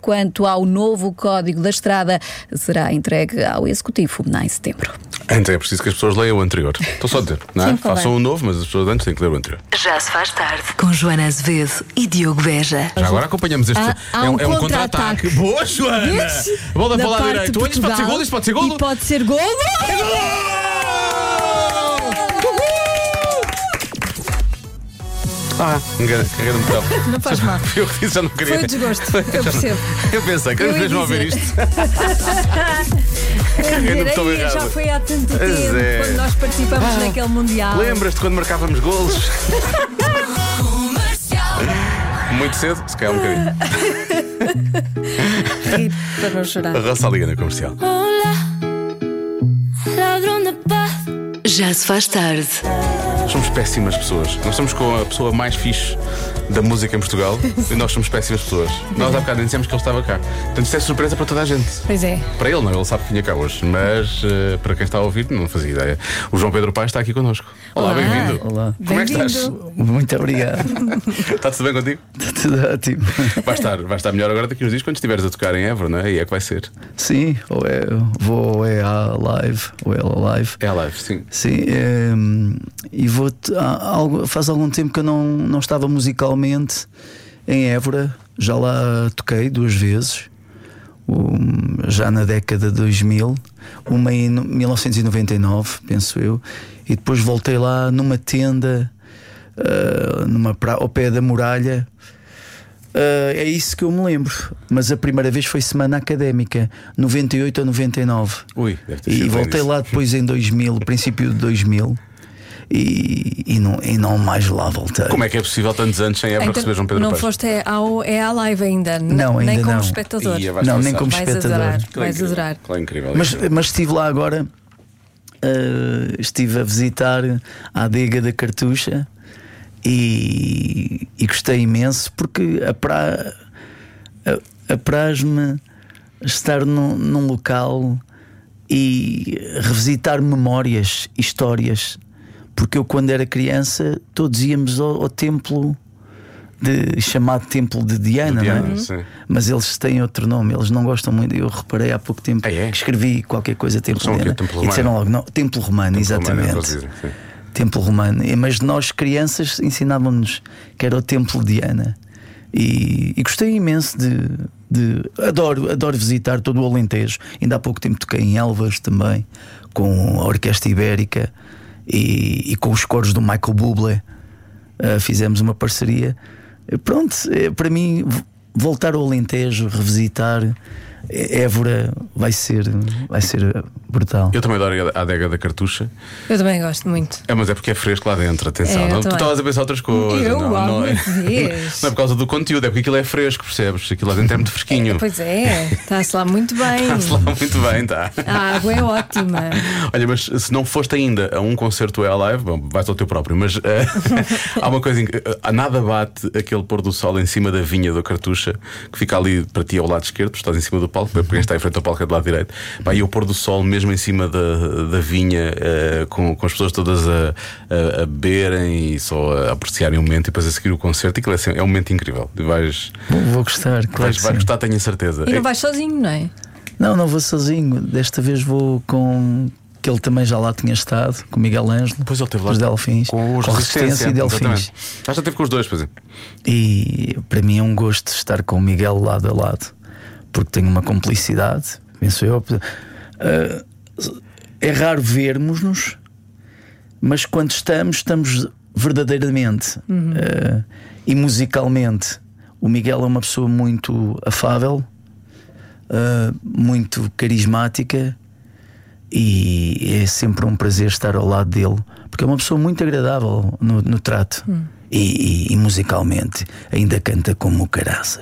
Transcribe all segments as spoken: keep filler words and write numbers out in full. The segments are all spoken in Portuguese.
quanto ao novo Código da Estrada, será entregue ao Executivo em setembro. Então é preciso que as pessoas leiam o anterior. Estou só a dizer, não é? Sim, Façam o novo, mas as pessoas antes têm que ler o anterior. Já se faz tarde com Joana Azevedo e Diogo Beja. Já agora acompanhamos este. Há- há é um, um é um contra-ataque. contra-ataque. Boa, Joana! Esse, Bola da para o lado parte direito. de Olha, isto pode ser Portugal. golo, isto pode ser golo. E pode ser golo. Ah, carreira-me de campo. Não faz mal. Eu que disse, já não queria. Foi o desgosto, eu percebo. Eu pensei, queremos Eu ia mesmo ouvir dizer. isto. Quer Ainda dizer, estou aí errado. já foi há tanto tempo, Pois é. quando nós participamos Ah, naquele Mundial. Lembras-te quando marcávamos golos? Muito cedo, se calhar um bocadinho. Rir para não chorar. A Roça Liga na Comercial. Já se faz tarde. Nós somos péssimas pessoas. Nós estamos com a pessoa mais fixe da música em Portugal e nós somos péssimas pessoas. Nós há bocado nem dissemos que ele estava cá. Portanto, isso é surpresa para toda a gente. Pois é. Para ele não, ele sabe que vinha cá hoje. Mas uh, para quem está a ouvir, não fazia ideia. O João Pedro Paes está aqui connosco. Olá, Olá. bem-vindo. Olá. Como é que estás? Bem-vindo. Muito obrigado. Está tudo bem contigo? Está tudo ótimo. Vai estar, vai estar melhor agora daqui uns dias quando estiveres a tocar em Évora, não é? E é que vai ser. Sim, ou é, vou ou é à live, ou é à live. É a live, sim. Sim, é, e vou há algo- faz algum tempo que eu não, não estava musicalmente em Évora. Já lá toquei duas vezes, um, já na década de dois mil, uma em no- mil novecentos e noventa e nove, penso eu, e depois voltei lá numa tenda, ah, numa pra... ao pé da muralha. Ah, é isso que eu me lembro. Mas a primeira vez foi semana académica, noventa e oito a noventa e nove. Ui, deve ter E sido voltei bem lá depois em dois mil, princípio de dois mil, e, e, não, e não mais lá voltei. Como é que é possível tantos anos sem Évora receber João Pedro não Paes? foste ao, é à live ainda, n- Não, nem ainda como não. espectador. Ia, vais Não, passar. nem como Vais espectador. adorar, Aquilo é vais incrível. adorar. Aquilo é incrível. Mas, Aquilo. mas estive lá agora, ah, estive a visitar a adega da Cartucha e, e gostei imenso porque apra- a- apraz-me estar num, num local e revisitar memórias, histórias. Porque eu, quando era criança, todos íamos ao, ao templo de, chamado Templo de Diana, De Diana, não é? sim. Mas eles têm outro nome, eles não gostam muito. Eu reparei há pouco tempo Ah, é? que escrevi qualquer coisa Templo São o de quê? Diana Templo e disseram Romano? logo, não, Templo Romano, Templo Romano, é o que exatamente. eles dizem, sim. Templo Romano. E- Mas nós, crianças, ensinavam-nos que era o Templo de Diana. E, e gostei imenso de, de. Adoro, adoro visitar todo o Alentejo. Ainda há pouco tempo toquei em Elvas também, com a Orquestra Ibérica e, e com os coros do Michael Bublé. Uh, fizemos uma parceria. Pronto, é, para mim, v- voltar ao Alentejo, revisitar Évora vai ser, vai ser brutal. Eu também adoro a adega da Cartucha. Eu também gosto muito. É, mas é porque é fresco lá dentro, atenção. É, eu não, tu também. estavas a pensar outras coisas. Eu, não, não, é, alguma vez. não é por causa do conteúdo, é porque aquilo é fresco, percebes? Aquilo lá dentro é muito fresquinho. Pois é, está-se lá muito bem. Está-se lá muito bem, tá. A água é ótima. Olha, mas se não foste ainda a um concerto é live, bom, vais ao teu próprio, mas eh, há uma coisa, uh, nada bate aquele pôr do sol em cima da vinha da Cartucha, que fica ali para ti ao lado esquerdo, porque estás em cima do palco, para quem está em frente ao palco é do lado direito. Pá, e o pôr do sol mesmo em cima da, da vinha, uh, com, com as pessoas todas a, a, a beberem e só a apreciarem o momento e depois a seguir o concerto, aquilo é, assim, é um momento incrível. E vais, Vou, vou gostar, claro. vais, que vais sim. gostar, tenho a certeza. E não vais sozinho, não é? Não, não vou sozinho. Desta vez vou com. Que ele também já lá tinha estado, com Miguel Ângelo. Depois ele teve lá os Delfins, com os com Resistência e Delfins. exatamente. Ah, já teve com os dois, pois é. E para mim é um gosto estar com o Miguel lado a lado, porque tenho uma cumplicidade, penso eu. Ah, é raro vermos-nos, mas quando estamos, estamos verdadeiramente. Ah, e musicalmente, o Miguel é uma pessoa muito afável, ah, muito carismática. E é sempre um prazer estar ao lado dele, porque é uma pessoa muito agradável no, no trato. Hum. E, e, e musicalmente ainda canta como caraças.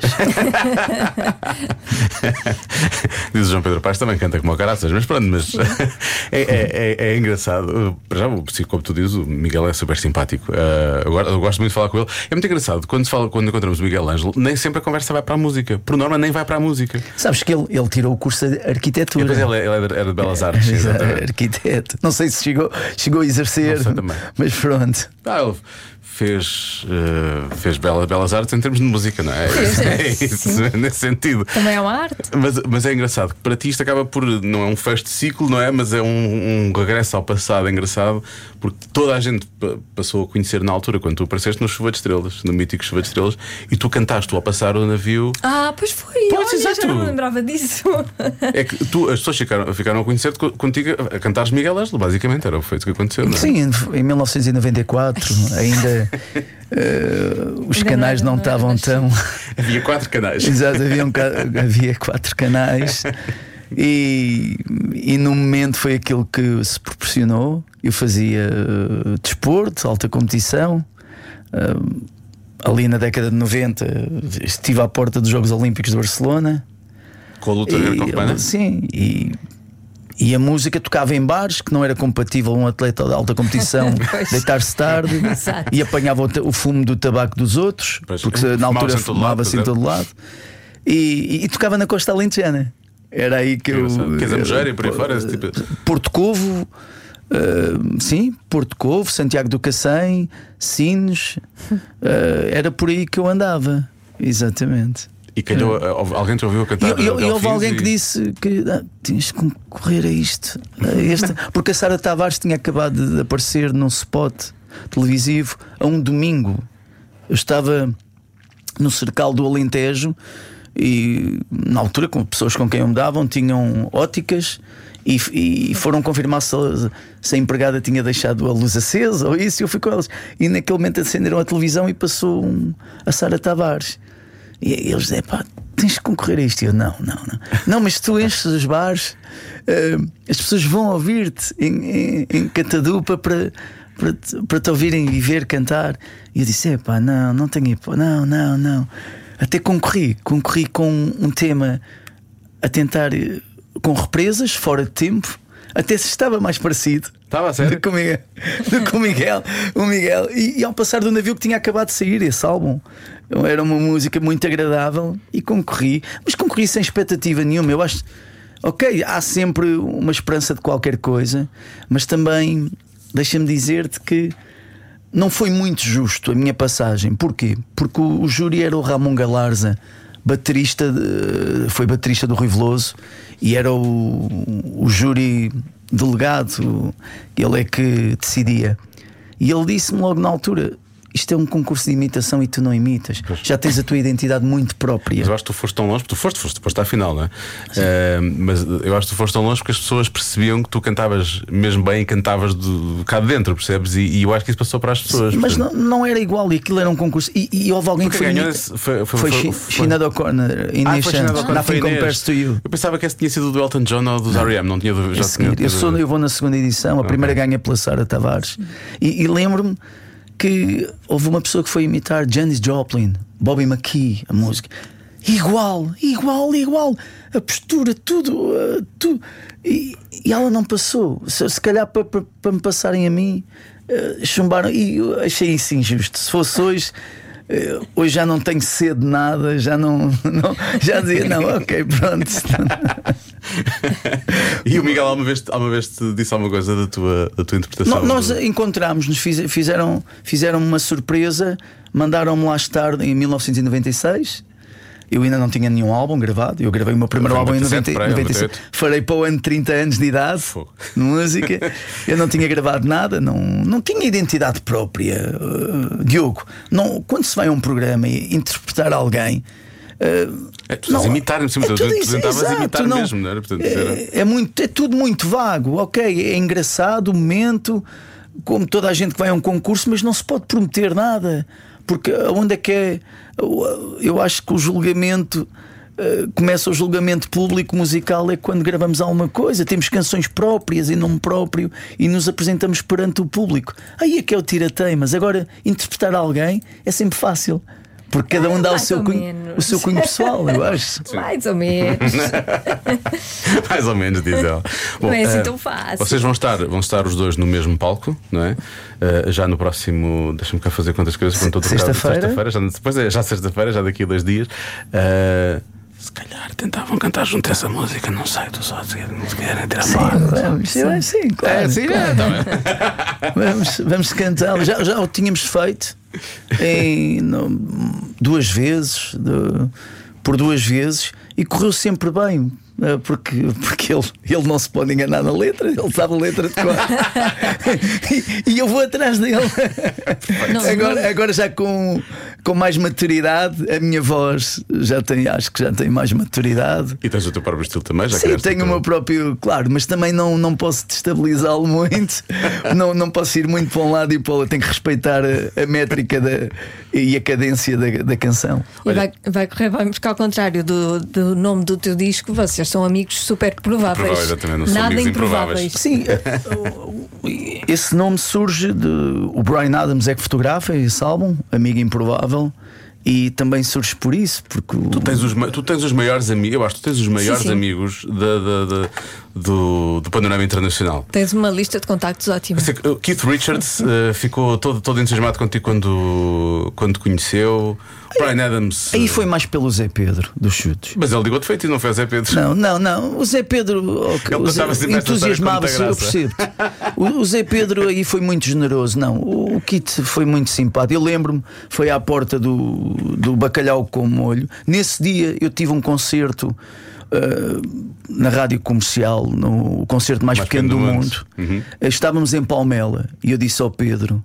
Diz o João Pedro Paes, também canta como o caraças, mas pronto, mas é, é, é, é engraçado. Para já, como tu dizes, o Miguel é super simpático. Uh, eu, eu gosto muito de falar com ele. É muito engraçado quando, se fala, quando encontramos o Miguel Ângelo, nem sempre a conversa vai para a música. Por norma, nem vai para a música. Sabes que ele, ele tirou o curso de arquitetura. E depois ele, ele era de Belas Artes, é, exatamente. arquiteto. Não sei se chegou, chegou a exercer, Não sei também. mas pronto. Ah, ele fez, uh, fez belas, belas artes em termos de música, não é? É isso, nesse sentido. Também é uma arte. Mas, mas é engraçado que para ti isto acaba por. Não é um fecho de ciclo, não é? Mas é um, um regresso ao passado engraçado, porque toda a gente passou a conhecer na altura, quando tu apareceste no Chuva de Estrelas, no mítico Chuva de Estrelas, e tu cantaste ao passar o navio. Ah, pois foi. Pois, Olha, exato. já não me lembrava disso. É que tu, as pessoas ficaram, ficaram a conhecer-te contigo a cantares Miguel Ângelo, basicamente, era o feito que aconteceu, não é? Sim, em mil novecentos e noventa e quatro ainda uh, os Ainda canais não não era- estavam não tão. Havia quatro canais. Exato, havia, um ca- havia quatro canais e, e no momento foi aquilo que se proporcionou. Eu fazia uh, desporto, alta competição. Uh, ali na década de noventa estive à porta dos Jogos Olímpicos de Barcelona. Com a luta greco-romana? E, sim, e, e a música tocava em bares, que não era compatível um atleta de alta competição Pois. deitar-se tarde Exato. e apanhava o, ta- o fumo do tabaco dos outros, Pois. porque se- na altura Fumava-se em todo lado, fumava-se em pois é. todo lado. E, e, e tocava na Costa Alentejana. Era aí que eu. Engraçado. Quer dizer, Mogeira e por aí eh, fora, esse tipo de- Porto Covo. Uh, sim, Porto Covo, Santiago do Cacém, Sines, uh, era por aí que eu andava, exatamente. E calhou, alguém te ouviu a cantar? E, e, e houve Delfins alguém e- que disse que ah, tinhas que concorrer a isto, a este, porque a Sara Tavares tinha acabado de aparecer num spot televisivo a um domingo. Eu estava no Cercal do Alentejo e na altura, com pessoas com quem eu me davam, tinham óticas. E, e foram confirmar se a, se a empregada tinha deixado a luz acesa ou isso, e eu fui com elas. E naquele momento acenderam a televisão e passou um, a Sara Tavares. E eles diziam: pá, tens de concorrer a isto. E eu: não, não, não. Não, mas tu enches os bares, uh, as pessoas vão ouvir-te em, em, em Catadupa para, para, te, para te ouvirem e ver cantar. E eu disse: é pá, não, não tenho hipótese, não, não, não. Até concorri, concorri com um tema a tentar. Com represas, fora de tempo, até se estava mais parecido. Estava a sério? Do que o Miguel, do que o Miguel, o Miguel. E, e ao passar do navio que tinha acabado de sair esse álbum, era uma música muito agradável e concorri, mas concorri sem expectativa nenhuma. Eu acho, ok, há sempre uma esperança de qualquer coisa, mas também deixa-me dizer-te que não foi muito justo a minha passagem. Porquê? Porque o, o júri era o Ramon Galarza, baterista de, foi baterista do Rui Veloso, e era o, o júri delegado, ele é que decidia. E ele disse-me logo na altura: isto é um concurso de imitação e tu não imitas. Já tens a tua identidade muito própria. Mas eu acho que tu foste tão longe, porque tu foste, foste, foste à final, não é? Uh, mas eu acho que tu foste tão longe porque as pessoas percebiam que tu cantavas mesmo bem e cantavas de, de cá de dentro, percebes? E, e eu acho que isso passou para as pessoas. Mas portanto... não, não era igual, e aquilo era um concurso. E, e houve alguém Porque que foi. ganhou imita... esse- foi- foi- foi, foi- Chi- foi- Sinead O'Connor, Ah, Inês foi Sinead Santos, O'Connor, foi Nothing Inês. Compares to You. Eu pensava que esse tinha sido do Elton John ou dos R E M, não tinha do, já A tinha, seguir. Eu, sou, eu vou na segunda edição, a primeira ganha pela Sara Tavares. E, e lembro-me que houve uma pessoa que foi imitar Janis Joplin, Bobby McKee, a música. Igual, igual, igual. A postura, tudo, uh, tudo. E, e ela não passou. Se, se calhar para pa, pa me passarem a mim, uh, chumbaram. E eu achei isso injusto. Se fosse hoje. Uh, hoje já não tenho sede de nada, já não, não já dizia: não, ok, pronto. E o Miguel alguma vez, alguma vez te disse alguma coisa da tua, da tua interpretação? No- Nós do... encontramos-nos, fiz- fizeram, fizeram uma surpresa, mandaram-me lá estar em mil novecentos e noventa e seis. Eu ainda não tinha nenhum álbum gravado. Eu gravei o meu primeiro Foi álbum em noventa e sete, noventa, para aí, noventa e sete. noventa e oito. Farei para o ano trinta anos de idade Fogo. de música. Eu não tinha gravado nada, não, não tinha identidade própria. Uh, Diogo, não, quando se vai a um programa e interpretar alguém. Uh, É, tu estás a imitar, em cima, tu tudo isso, tentavas exato, imitar não. mesmo, não era? Portanto, era- É, é muito, é tudo muito vago. Ok, é engraçado o momento, como toda a gente que vai a um concurso, mas não se pode prometer nada, porque onde é que é? Eu- Eu acho que o julgamento eh, começa o julgamento público musical é quando gravamos alguma coisa, temos canções próprias em nome próprio e nos apresentamos perante o público. Aí é que é o tirateio, mas agora interpretar alguém é sempre fácil. Porque cada um dá o Mais seu, ou cunho, menos. o seu cunho pessoal, eu acho. Mais ou menos. Mais ou menos, diz ela. Bom, Não é assim eh, tão fácil. Vocês vão estar, vão estar os dois no mesmo palco, não é? Eh, já no próximo, deixa-me cá fazer quantas coisas quando estou trocado. Sexta-feira. Sexta-feira, já, depois é já sexta-feira, já daqui a dois dias. Eh, Se calhar tentavam cantar junto a essa música, não sei, tu só se querem tirar fora. Vamos, eu acho sim, claro. É, sim, claro. é, tá bem. Vamos, vamos cantar. Já, já o tínhamos feito em, no, duas vezes, de, por duas vezes, e correu sempre bem. Porque, porque ele, ele não se pode enganar na letra, ele sabe a letra de cor. e, e eu vou atrás dele. Não, agora, não. agora já com, com mais maturidade, a minha voz já tem, acho que já tem mais maturidade. E tens o teu próprio estilo também, já Sim, criaste tenho o meu próprio, claro, mas também não, não posso destabilizá-lo muito. não, não posso ir muito para um lado e para o outro. Tenho que respeitar a, a métrica da, e a cadência da, da canção. E vai, vai correr bem, porque ao contrário do, do nome do teu disco, vocês são amigos super prováveis. Provável, exatamente, não são Nada amigos improváveis. Sim, esse nome surge de. O Bryan Adams é que fotografa esse álbum, Amigo Improvável. E também surge por isso, porque Tu tens os, ma- tu tens os maiores amigos, eu acho que tu tens os maiores sim. amigos da, da- da- do, do panorama internacional. Tens uma lista de contactos ótima. Sei que, uh, Keith Richards uh, ficou todo, todo entusiasmado contigo quando, quando te conheceu. Bryan Adams. uh, aí foi mais pelo Zé Pedro dos chutes. Mas ele ligou-te feito e não foi o Zé Pedro. Não, não, não. O Zé Pedro okay, Ele o Zé, contava sempre esta história com entusiasmava-se, muita eu graça. percebo. O, o Zé Pedro aí foi muito generoso. Não, o, o Kit foi muito simpático. Eu lembro-me, foi à porta do, do Bacalhau com Molho. Nesse dia eu tive um concerto uh, na rádio comercial, no concerto mais, Mais pequeno do mundo. Uhum. Estávamos em Palmela e eu disse ao Pedro: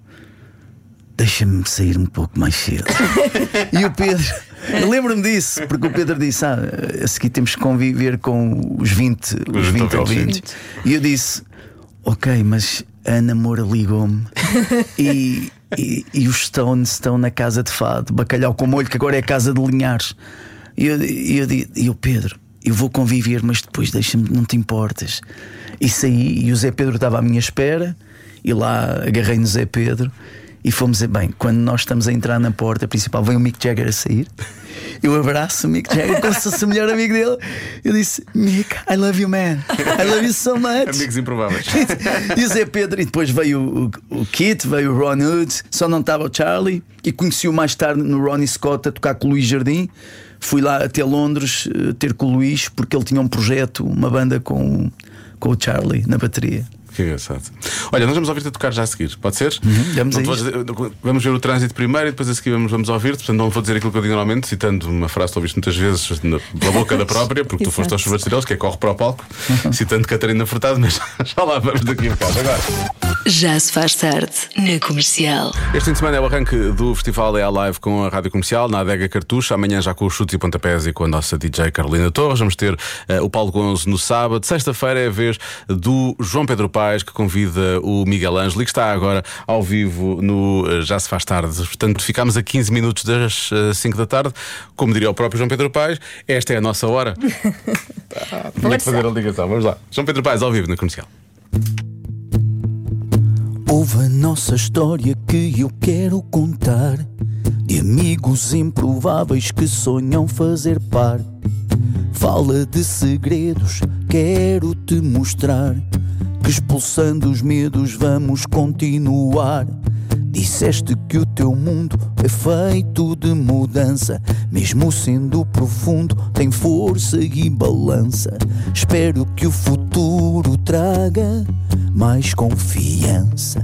deixa-me sair um pouco mais cedo. E o Pedro, eu lembro-me disso, porque o Pedro disse: ah, a seguir temos que conviver com os vinte, os vinte vinte ouvintes. ouvintes. E eu disse: ok, mas a Ana Moura ligou-me e, e, e os Stones estão na casa de fado, Bacalhau com Molho, que agora é a casa de Linhares. E eu, e eu, e eu Pedro, eu vou conviver, mas depois deixa-me, não te importas. E saí, e o Zé Pedro estava à minha espera, e lá agarrei no Zé Pedro. E fomos, bem, quando nós estamos a entrar na porta principal, vem o Mick Jagger a sair. Eu abraço o Mick Jagger como se fosse o melhor amigo dele. Eu disse: Mick, I love you, man. I love you so much. Amigos improváveis. E o Zé Pedro, e depois veio o, o, o Kit, veio o Ron Hood, só não estava o Charlie. E conheci-o mais tarde no Ronnie Scott a tocar com o Luís Jardim. Fui lá até Londres uh, ter com o Luís, porque ele tinha um projeto, uma banda com, com o Charlie na bateria. Que engraçado. Olha, nós vamos ouvir-te a tocar já a seguir, pode ser? Uhum, vamos Não a te vou isto. dizer- vamos ver o trânsito primeiro e depois a seguir vamos, vamos ouvir-te. Portanto, não vou dizer aquilo que eu digo normalmente, citando uma frase que tu ouviste muitas vezes na, pela boca da própria, porque tu foste aos chuveiros estrelas, que é corre para o palco, citando Catarina Furtado, mas já lá vamos daqui a bocado. Agora, Já se faz tarde na Comercial. este fim de semana é o arranque do Festival É a Live com a Rádio Comercial, na Adega Cartucho. Amanhã já com os chutes e pontapés e com a nossa D J Carolina Torres. Vamos ter uh, o Paulo Gonzo no sábado. Sexta-feira é a vez do João Pedro Paes, que convida o Miguel Ângelo e que está agora ao vivo no uh, Já se faz tarde. Portanto, ficamos a quinze minutos das uh, cinco da tarde. Como diria o próprio João Pedro Paes, esta é a nossa hora. ah, tinha que fazer a ligação. Vamos lá. João Pedro Paes ao vivo na Comercial. Ouve a nossa história que eu quero contar, de amigos improváveis que sonham fazer parte. Fala de segredos, quero te mostrar, que expulsando os medos vamos continuar. Disseste que o teu mundo é feito de mudança, mesmo sendo profundo, tem força e balança. Espero que o futuro traga mais confiança.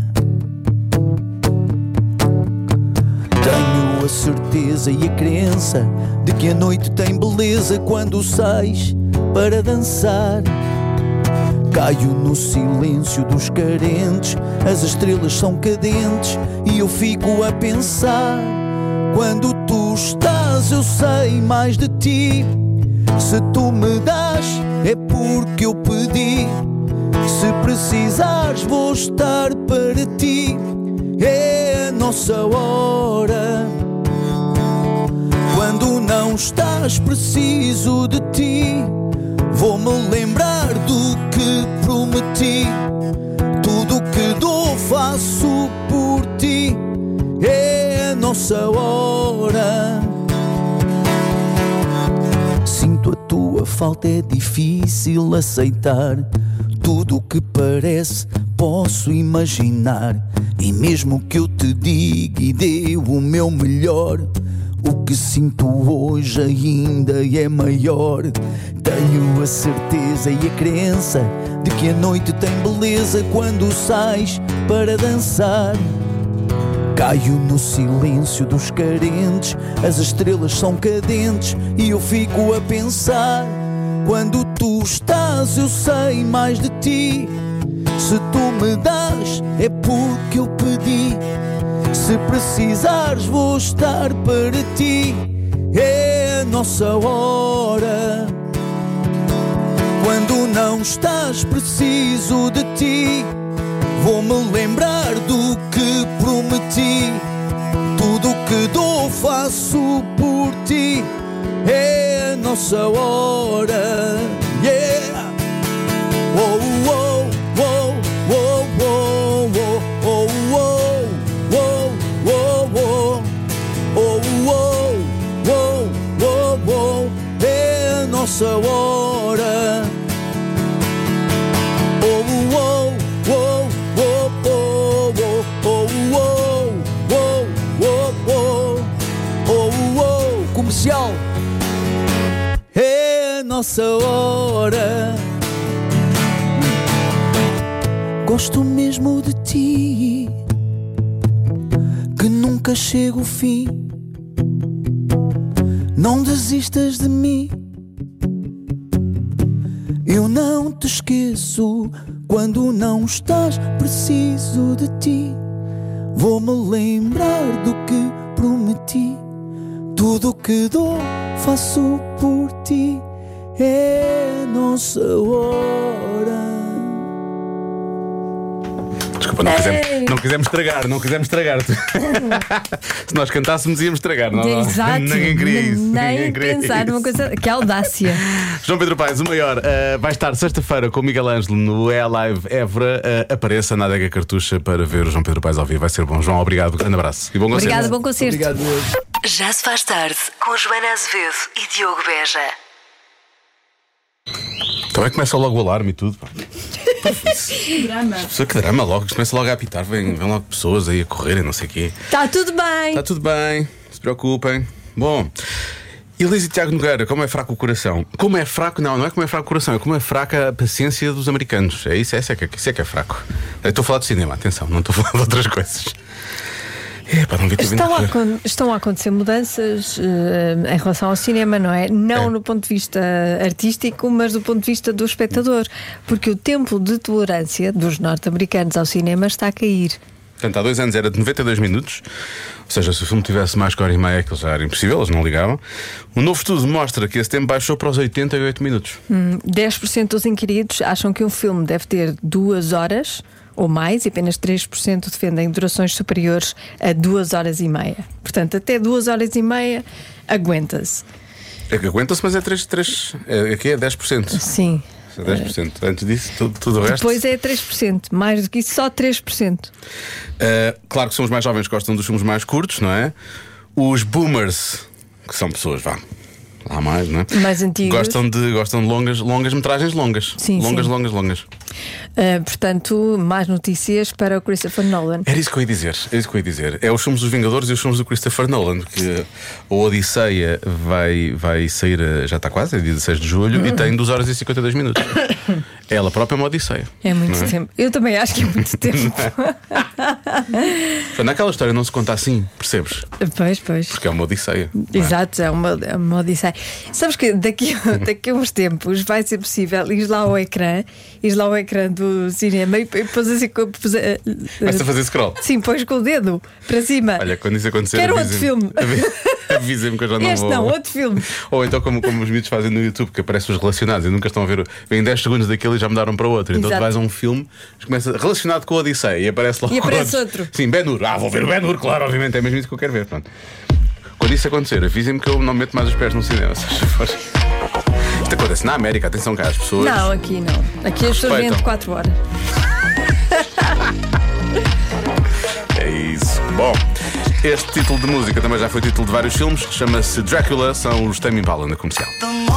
Tenho a certeza e a crença de que a noite tem beleza quando sais para dançar. Caio no silêncio dos carentes, as estrelas são cadentes e eu fico a pensar. Quando tu estás eu sei mais de ti, se tu me das é porque eu pedi. Se precisares vou estar para ti, é a nossa hora. Quando não estás preciso de ti, vou-me lembrar do que prometi. Tudo que dou faço por ti, é a nossa hora. Sinto a tua falta, é difícil aceitar. Tudo o que parece posso imaginar. E mesmo que eu te diga e dê o meu melhor, o que sinto hoje ainda é maior. Tenho a certeza e a crença de que a noite tem beleza quando sais para dançar. Caio no silêncio dos carentes, as estrelas são cadentes e eu fico a pensar. Quando tu estás eu sei mais de ti. Se tu me das é porque eu pedi. Se precisares vou estar para ti. É a nossa hora. Quando não estás preciso de ti, vou-me lembrar do que prometi. Tudo o que dou faço por ti. É a nossa hora. Yeah. Oh, oh, oh, oh, oh, oh, oh, oh, oh, oh, oh, oh, oh, oh. É a nossa hora. Oh, oh, oh, oh, oh, oh, oh, oh, oh, oh. Comercial. É a nossa hora. Gosto mesmo de ti, que nunca chega o fim. Não desistas de mim. Eu não te esqueço quando não estás preciso de ti. Vou-me lembrar do que prometi. Tudo o que dou faço por ti. É a nossa hora. Desculpa, não quisemos, não quisemos estragar, não quisemos estragar. Se nós cantássemos íamos estragar, não, não. Exato. Ninguém queria isso. Nem Ninguém queria pensar isso. numa coisa. Que audácia. João Pedro Paes, o maior, uh, vai estar sexta-feira com o Miguel Ângelo no E A Live Évora. Uh, apareça na Adega Cartucha para ver o João Pedro Paes ao vivo. Vai ser bom. João, obrigado. Grande abraço. E bom concerto. Obrigada, bom concerto. Obrigado. Já se faz tarde com Joana Azevedo e Diogo Beja. Também começa logo o alarme e tudo. Pá. Que drama. Que drama logo. Começa logo a apitar. Vêm, vêm logo pessoas aí a correrem, não sei o quê. Está tudo bem. Está tudo bem. Não se preocupem. Bom. Elise e Tiago Nogueira, como é fraco o coração? Como é fraco, não, não é como é fraco o coração, é como é fraca a paciência dos americanos. É isso, é isso, é, que, isso é que é fraco. Eu estou a falar de cinema, atenção, não estou a falar de outras coisas. É, pá, não vi Estão a, acon- estão a acontecer mudanças uh, em relação ao cinema, não é? Não É. no ponto de vista artístico, mas do ponto de vista do espectador. Porque o tempo de tolerância dos norte-americanos ao cinema está a cair. Portanto, há dois anos era de noventa e dois minutos. Ou seja, se o filme tivesse mais que hora e meia, aquilo já era impossível, eles não ligavam. Um novo estudo mostra que esse tempo baixou para os oitenta e oito minutos. Hum, dez por cento dos inquiridos acham que um filme deve ter duas horas ou mais, e apenas três por cento defendem durações superiores a duas horas e meia. Portanto, até duas horas e meia aguenta-se. É que aguenta-se, mas é três por cento. É, aqui é dez por cento. Sim. É dez por cento. Antes disso, tudo, tudo o resto. Depois é três por cento, mais do que isso, só três por cento. Uh, claro que são os mais jovens que gostam dos filmes mais curtos, não é? Os boomers, que são pessoas, vá, há mais, não é? Mais antigos. Gostam de, gostam de longas, longas metragens longas. Sim, longas, sim. longas, longas. Uh, portanto, mais notícias para o Christopher Nolan. Era isso que eu ia dizer. É isso que eu ia dizer. É os filmes dos Vingadores e os filmes do Christopher Nolan, que a Odisseia vai, vai sair, a- já está quase, é dia dezasseis de julho, e tem duas horas e cinquenta e dois minutos. Ela própria é uma Odisseia. É muito Não é? tempo. Eu também acho que é muito tempo. Portanto, naquela história não se conta assim, percebes? Pois, pois. Porque é uma Odisseia. não é? Exato, é uma, é uma odisseia. Sabes que daqui, daqui a uns tempos vai ser possível ir lá ao ecrã, ir lá ao ecrã do cinema e e depois assim. com- pos- eh, eh, Basta fazer scroll. Sim, pões com o dedo para cima. Olha, quando isso acontecer, Quero outro avisa-me. filme. Avi- Avisa-me que eu já não este vou. não, outro filme. Ou então, como, como os miúdos fazem no YouTube, que aparecem os relacionados e nunca estão a ver. Vêm dez segundos daquele e já mudaram para outro. Então Exato. tu vais a um filme que começa relacionado com a Odisseia e aparece logo E aparece outro. outro. Sim, Ben-Hur. Ah, vou ver o Ben-Hur, claro, obviamente. É mesmo isso que eu quero ver. Pronto. Quando isso acontecer, avisem-me que eu não meto mais os pés no cinema. se faz favor. Isto acontece na América, atenção cá, as pessoas. Não, aqui não. Aqui as pessoas vêm Respeitam. de quatro horas. É isso. Bom, este título de música também já foi título de vários filmes. Chama-se Drácula, são os Tame Impala na comercial.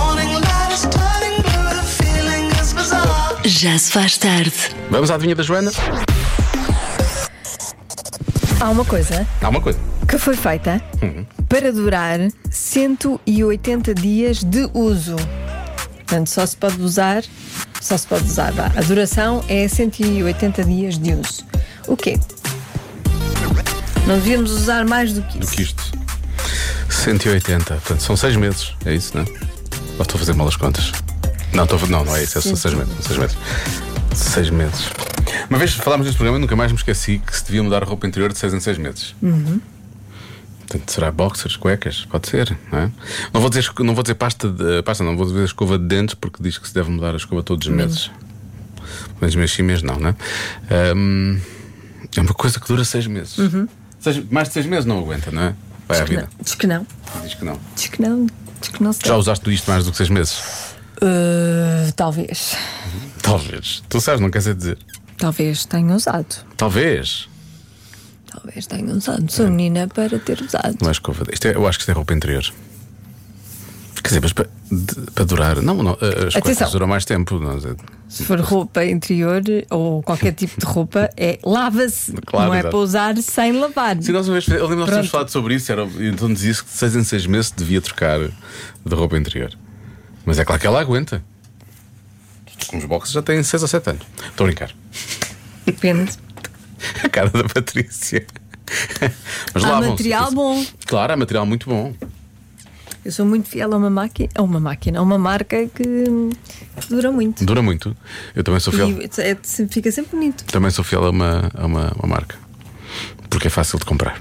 Já se faz tarde. Vamos à adivinha da Joana? Há uma coisa Há uma coisa. que foi feita Uhum. para para durar cento e oitenta dias de uso. Portanto, só se pode usar, só se pode usar. Vá. A duração é cento e oitenta dias de uso. O quê? Não devíamos usar mais do que isso. Do que isto. cento e oitenta, portanto, são seis meses. É isso, não é? Ou estou a fazer mal as contas? Não, estou a... não, não é isso, é só seis meses. Seis meses. Seis meses. Uma vez falámos neste programa e nunca mais me esqueci que se devia mudar a roupa interior de seis em seis meses. Uhum. Portanto, será boxers, cuecas? Pode ser, não é? Não vou dizer, não vou dizer pasta, de, pasta, não vou dizer escova de dentes, porque diz que se deve mudar a escova todos os meses. Mas mês sim, mês não, não é? Um, é uma coisa que dura seis meses. Uhum. Seis, mais de seis meses não aguenta, não é? Vai à vida. Diz que não. Diz que não. Diz que não. Diz que não se Já usaste isto mais do que seis meses? Uh, talvez. Talvez. Tu sabes, não quer dizer. Talvez tenha usado. Talvez. Talvez tenha usado. Sou menina para ter usado. Não é escova. Isto é, eu acho que isto é roupa interior. Quer dizer, mas para, de, para durar. Não, não, as coisas duram mais tempo. Não, se for roupa interior ou qualquer tipo de roupa, é lava-se. Claro, não é exato. para usar sem lavar. Sim, nós uma vez, eu lembro que nós tínhamos falado sobre isso. Era, então dizia-se que de seis em seis meses devia trocar de roupa interior. Mas é claro que ela aguenta. Os boxes já têm seis ou sete anos. Estou a brincar. Depende. A cara da Patrícia. Mas Há lavam-se. material bom. Claro, há material muito bom. Eu sou muito fiel a uma máquina, a uma máquina, a uma marca que, que dura muito. Dura muito. Eu também sou fiel. E é, fica sempre bonito. Também sou fiel a uma, a uma, uma marca. Porque é fácil de comprar.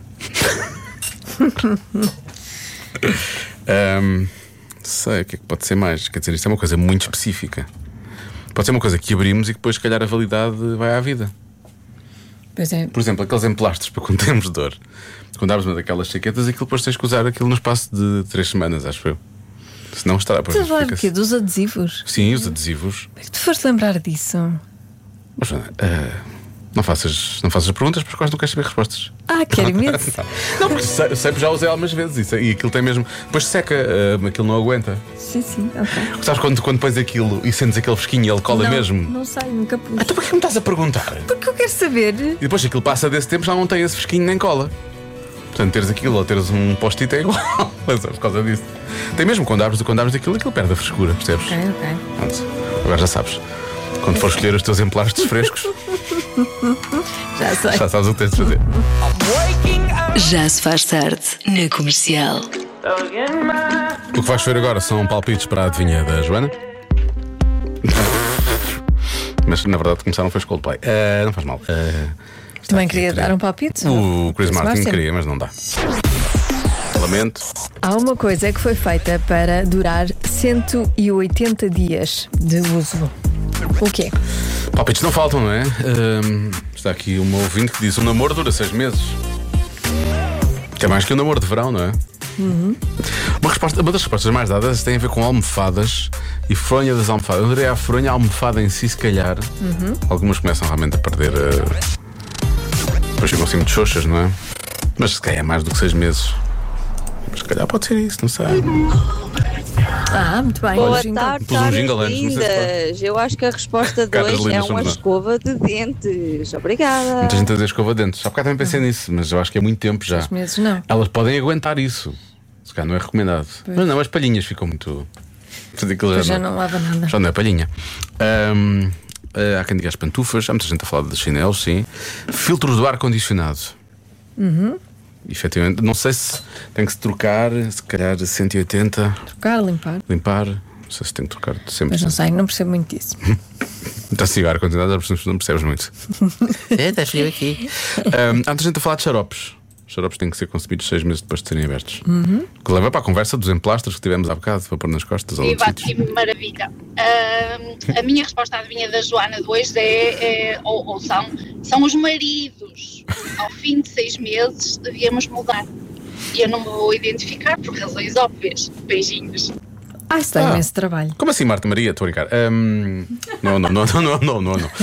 um, sei o que é que pode ser mais. Quer dizer, isto é uma coisa muito específica. Pode ser uma coisa que abrimos e que depois, se calhar, a validade vai à vida. Pois é. Por exemplo, aqueles emplastros para quando temos dor. Quando abres uma daquelas chaquetas, aquilo depois tens que usar aquilo no espaço de três semanas, acho eu. Se não estará. Estás a falar do quê? Dos adesivos? Sim, os adesivos. Como é que tu foste lembrar disso? Mas, uh, não, faças, não faças perguntas para as quais não queres saber respostas. Ah, quero imenso. Não, porque sei, sei que já usei algumas vezes e, e aquilo tem mesmo. Depois seca, uh, aquilo não aguenta. Sim, sim, ok. Sabes quando, quando pões aquilo e sentes aquele fresquinho e ele cola não, mesmo? Não sei, nunca pus. Então porquê me estás a perguntar? Porque eu quero saber. E depois aquilo passa desse tempo, já não tem esse fresquinho nem cola. Portanto, teres aquilo ou teres um post-it é igual. Mas é por causa disso. Tem mesmo quando abres, quando abres aquilo, aquilo perde a frescura, percebes? Ok, ok. Pronto. Agora já sabes. Quando for escolher os teus emplastros frescos, Já sei. já sabes o que tens de fazer. Já se faz tarde na Comercial. O que vais ver agora são palpites para a adivinha da Joana. Mas na verdade começaram foi Coldplay. Uh, não faz mal. Uh, Também queria dar um palpite. O Chris, Chris Martin, Martin queria, mas não dá. Lamento. Há uma coisa que foi feita para durar cento e oitenta dias de uso. O quê? Palpites não faltam, não é? Uh, está aqui uma ouvinte que diz: o namoro dura seis meses. Que é mais que um namoro de verão, não é? Uhum. Uma, resposta, uma das respostas mais dadas tem a ver com almofadas e fronha das almofadas. Eu diria a fronha, a almofada em si, se calhar. Uhum. Algumas começam realmente a perder. Uh... Depois ficam assim muito xoxas, não é? Mas se calhar é mais do que seis meses. Mas se calhar pode ser isso, não sei. Ah, muito bem. Boa Jingle. tarde, Pus um caras jingle antes, não sei se lindas. Eu acho que a resposta Caras dois é lindas uma somos nós. escova de dentes. Obrigada. Muita gente a dizer escova de dentes. Há bocado também pensei nisso, mas eu acho que é muito tempo já. Seis meses não. Elas podem aguentar isso. Se calhar não é recomendado. Pois. Mas não, as palhinhas ficam muito. Aquilo Pois já não lava nada. Já não é palhinha. Ahm, ah, há quem diga as pantufas. Há muita gente a falar de chinelos, sim. Filtros do ar-condicionado. Uhum. Efetivamente, não sei se tem que se trocar, se calhar cento e oitenta. Trocar, limpar. Limpar. Não sei se tem que trocar sempre. Mas não sei, não percebo muito disso. Está a cigar ar-condicionado, não percebes muito. É, está frio aqui. Um, há muita gente a falar de xaropes. Os xaropes têm que ser consumidos seis meses depois de serem abertos. Uhum. Que leva para a conversa dos emplastros que tivemos há bocado, para pôr nas costas ou Viva, noutros que sítios. maravilha. Uh, a minha resposta à adivinha da Joana de hoje é, é ou, ou são, são os maridos. Ao fim de seis meses devíamos mudar. E eu não me vou identificar por razões óbvias. Beijinhos. Ah, isso dá Ah. imenso trabalho. Como assim, Marta Maria? Estou a brincar. Ahm, não, não, não, não, não, não, não, não.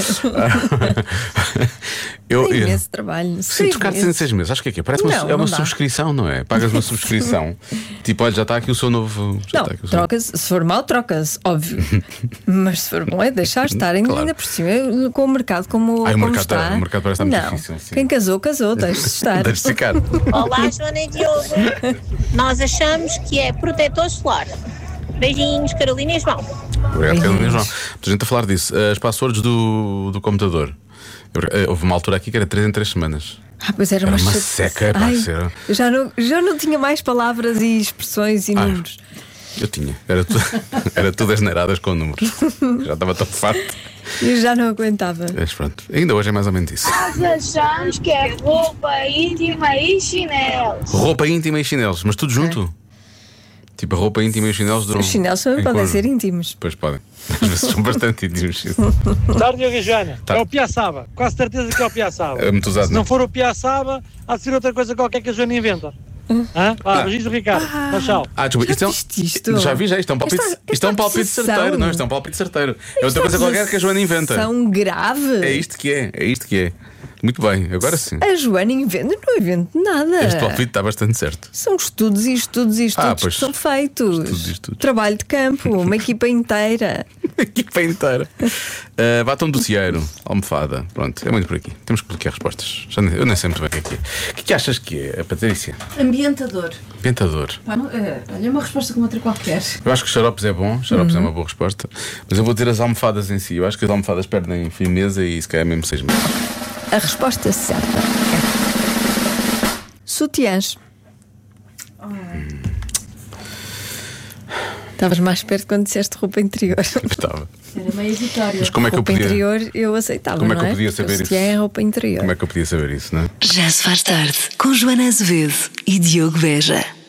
eu, Dá eu, imenso trabalho. sim, Seis trocar de meses. seis meses. Acho que é que é. Parece uma, Não, é uma não dá. subscrição, não é? Pagas uma subscrição. Tipo, olha, já está aqui o seu novo. Já Não, está aqui o seu... troca-se. Se for mau, troca-se, óbvio. Mas se for bom, é deixar estar. Ainda, Claro. ainda por cima, com o mercado como, Ai, o como mercado está. tá- o mercado parece estar muito não. difícil, sim. Quem casou, casou, deixe-se estar. Deixe-se ficar. Olá, Joana e Diogo. Nós achamos que é protetor solar. Beijinhos, Carolina e João. Obrigado, Carolina e João. Muita gente a falar disso. As passwords do, do computador. Eu- eh, Houve uma altura aqui que era três em três semanas. Ah, pois era, Era uma, uma chatice. seca, pá, Ai, sério. eu já não, já não tinha mais palavras e expressões e Ai. números. Eu tinha. Era, tu, era tudo asneiradas com números. Já estava tão farto. Eu já não aguentava. Mas pronto. Ainda hoje é mais ou menos isso. Nós achamos que é roupa íntima e chinelos. Roupa íntima e chinelos, mas tudo junto. Tipo, a roupa íntima e os chinelos duram. Os chinelos também em podem conjunto. ser íntimos. Pois podem. Às vezes são bastante íntimos. Tarde, Diogo e Joana. Tá. É o Piaçaba. Quase certeza que é o Piaçaba. É muito usado, Se não? não for o Piaçaba, há de ser outra coisa qualquer que a Joana inventa. Hã? Ah, beijinhos do Ricardo. Tchau, tchau. Ah, desculpa, Já isto é um- viste isto? Já vi, já. Isto é um palpite, Esta- isto é um esta palpite obsessão. certeiro, não? Isto é um palpite certeiro. É outra coisa qualquer que a Joana inventa. São grave. É isto que é, é isto que é. Muito bem, agora sim. A Joana inventa, eu não invento nada. Este palpite está bastante certo. São estudos e estudos e estudos Ah, pois. que são feitos. Estudos e estudos. Trabalho de campo, uma equipa inteira. A equipa inteira. Uh, batom docieiro, almofada. Pronto, é muito por aqui. Temos que bloquear respostas. Já nem- eu nem sei muito bem o que é que é. O que é que achas que é, a Patrícia? Ambientador. Pentador. Pá, não, é, olha, uma resposta como outra qualquer. Eu acho que xaropes é bom, xaropes é uma boa resposta. Mas eu vou dizer as almofadas em si. Eu acho que as almofadas perdem firmeza e se calhar mesmo seis meses. A resposta certa é sutiãs. Estavas mais perto quando disseste roupa interior. Estava. Era meio vitória. Mas como é que eu Roupa podia, interior eu aceitava. Como é que não eu podia Porque saber o isso? sutiã é roupa interior. como é que eu podia saber isso, não é? Já se faz tarde com Joana Azevedo e Diogo Beja.